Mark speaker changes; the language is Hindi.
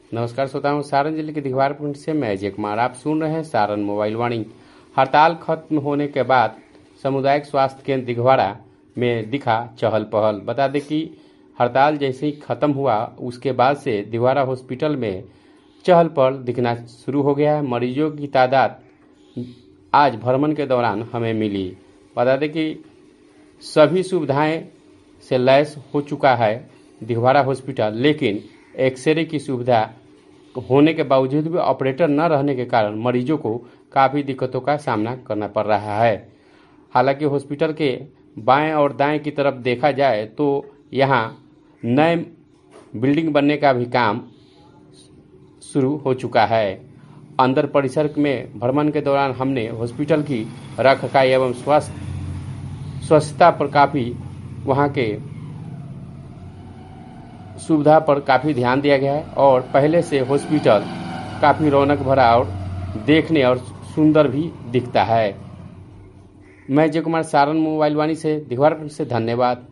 Speaker 1: नमस्कार श्रोताओं, सारण जिले के दिघवारा पिंड से मैं अजय कुमार। आप सुन रहे हैं सारण मोबाइल वाणी। हड़ताल खत्म होने के बाद सामुदायिक स्वास्थ्य केंद्र दिघवारा में दिखा चहल पहल। बता दें कि हड़ताल जैसे ही खत्म हुआ उसके बाद से दिघवारा हॉस्पिटल में चहल पहल दिखना शुरू हो गया है। मरीजों की तादाद आज भ्रमण के दौरान हमें मिली। बता दें कि सभी सुविधाएं से लैस हो चुका है दिघवारा हॉस्पिटल, लेकिन एक्सरे की सुविधा होने के बावजूद भी ऑपरेटर न रहने के कारण मरीजों को काफ़ी दिक्कतों का सामना करना पड़ रहा है। हालांकि हॉस्पिटल के बाएं और दाएं की तरफ देखा जाए तो यहां नए बिल्डिंग बनने का भी काम शुरू हो चुका है। अंदर परिसर में भ्रमण के दौरान हमने हॉस्पिटल की रखरखाव एवं स्वच्छता पर काफ़ी वहां के सुविधा पर काफ़ी ध्यान दिया गया है और पहले से हॉस्पिटल काफ़ी रौनक भरा और देखने और सुंदर भी दिखता है। मैं अजय कुमार, सारण मोबाइल वाणी से दिघवारा से, धन्यवाद।